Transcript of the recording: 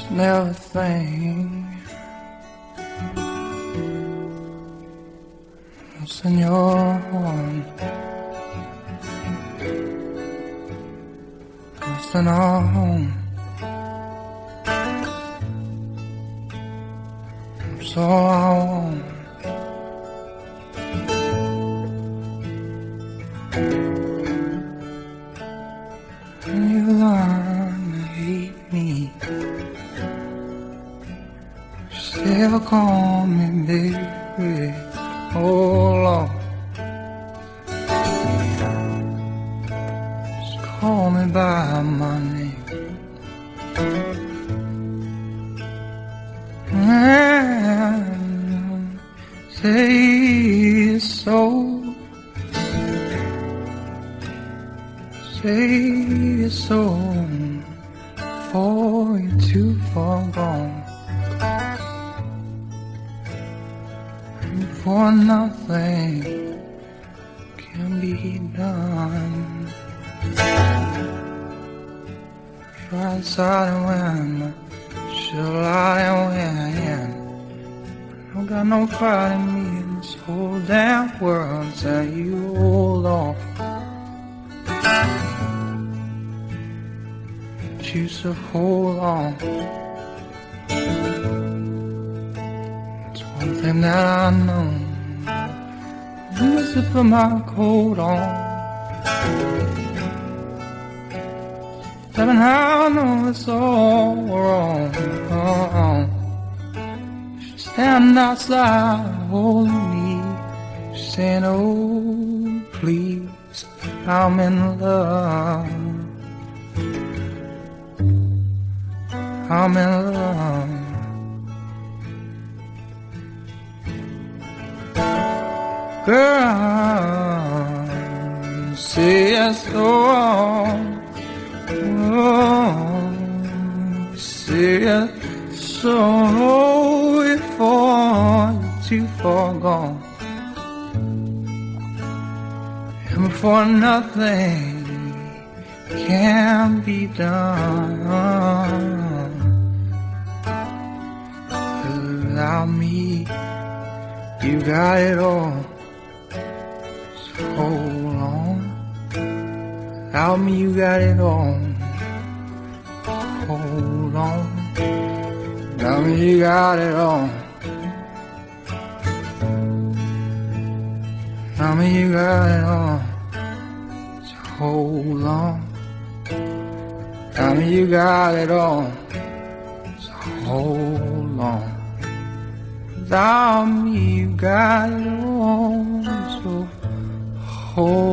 never think what's in your home. What's in our home? So I won't. You learn to hate me, still call me baby. Oh Lord, just call me by my name. And say it's so. Say it's so, for you're too far gone, and for nothing can be done. Try side and win, shall I win? I don't got no pride in me in this whole damn world. Tell you hold on. Choose to hold on. It's one thing that I know. I must have put my coat on. Heaven, I know it's all wrong. She stand outside holding me, saying, oh, please, I'm in love. I'm in love. Girl, say yes, oh, say yes, so before you're too far gone, and before nothing can be done. Without me, you got it all. So hold on. Without me, you got it all. Hold on. Without me, you got it all. Without me, you got it all. So hold on. Without me, you got it all. So hold on. Without me, you got it all. So hold